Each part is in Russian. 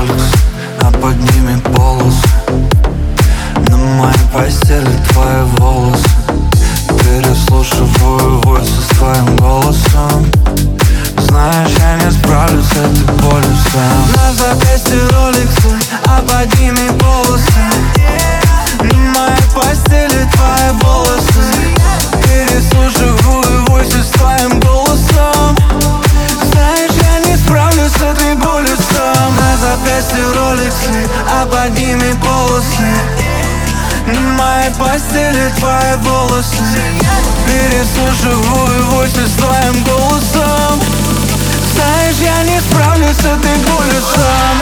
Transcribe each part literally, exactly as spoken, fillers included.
роликс, а под ними полосы. На моей постели твои волосы. Переслушиваю войсы с твоим голосом. Знаешь, я не справлюсь с этой болью сам. На запястье роликсы, а под ними полосы. На моей постели твои волосы. Переслушиваю войсы с твоим голосом. Знаешь, я не справлюсь с этой болью сам. На запястье роликсы, а под ними полосы. На моей постели твои волосы. Переслушиваю войсы с твоим голосом. Знаешь, я не справлюсь с этой болью сам.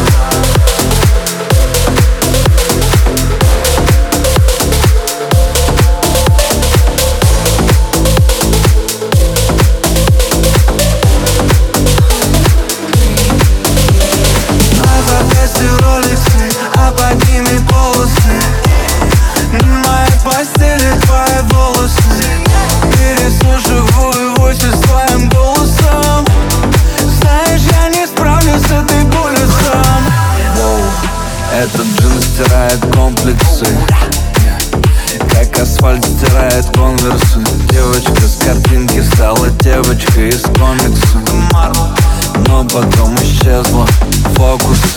Этот джин стирает комплексы, как асфальт стирает конверсы. Девочка с картинки стала девочкой из комикса, но потом исчезла фокусы.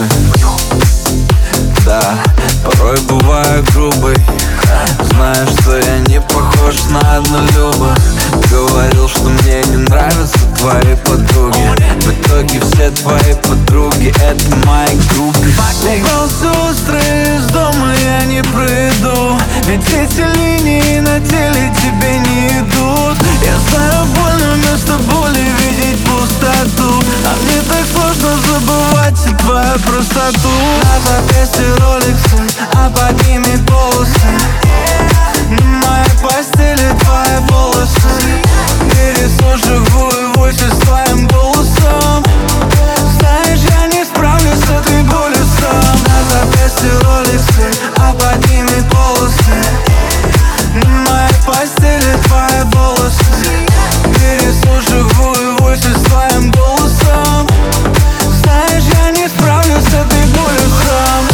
Да, порой бываю грубой. Знаешь, что я не похож на однолюба. Говорил, что мне не нравятся твои подруги. В итоге все твои подруги — это мои группы. Волосы острые, из дома я не приду, ведь эти линии на теле тебе не идут. Я знаю, больно вместо боли видеть пустоту, а мне так сложно забывать и твою простоту. На запястье роликсы, а под ними полосы. На моей постели твои волосы. Переслушиваю войсы с твоим голосом. Знаешь, я не справлюсь с этой болью сам. На запястье роликсы, а под ними полосы. На моей постели твои волосы. Переслушиваю войсы с твоим голосом. Знаешь, я не справлюсь с этой болью сам.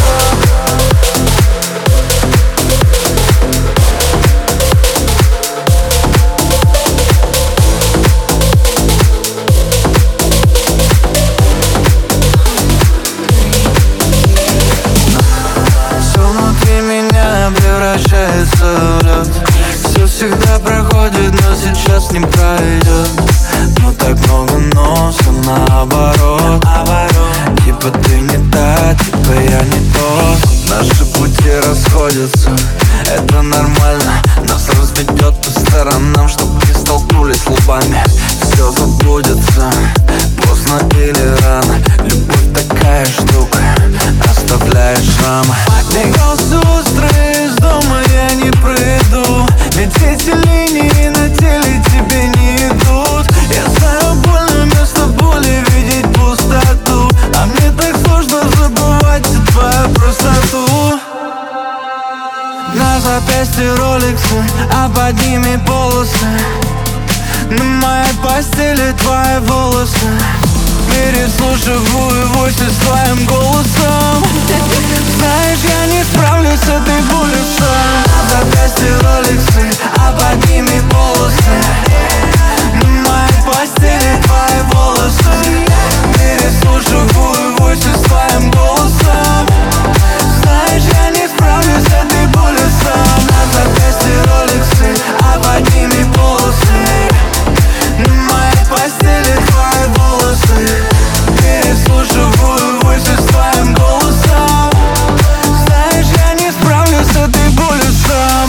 Превращается в лед. Все всегда проходит, но сейчас не пройдет. Но так много носа наоборот. Типа ты не та, типа я не тот. Наши пути расходятся, это нормально. Нас разведет по сторонам, чтоб не столкнулись лбами. Все забудется, поздно или рано. Любовь такая штука, оставляет шрамы. Волосы острые, из дома я не приду, ведь эти линии на теле тебе не идут. Я знаю, больно вместо боли видеть пустоту, а мне так сложно забывать и твою простоту. На запястье роликсы, а под ними полосы. На моей постели твои волосы. Переслушиваю войсы с твоим голосом. Знаешь, я не справлюсь с этой болью сам. На запястье роликсы, а под ними полосы. На моей постели твои волосы. Переслушиваю войсы с твоим голосом. Знаешь, я не справлюсь с этой болью сам. На запястье роликсы, а под ними полосы. На моей постели твои волосы. Переслушиваю войсы с твоим голосом. Знаешь, я не справлюсь с этой болью сам.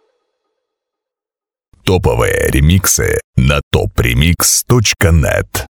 Топовые ремиксы на топ ремикс точка нет.